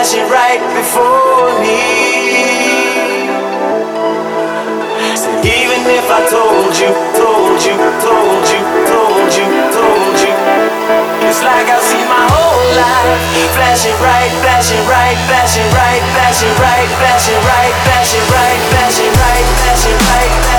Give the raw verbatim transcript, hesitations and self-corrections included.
flashing right before me. So even if I told you, told you, told you, told you, told you, it's like I've seen my whole life flashing right, flashing right, flashing right, flashing right, flashing right, flashing right, flashing right, flashing right.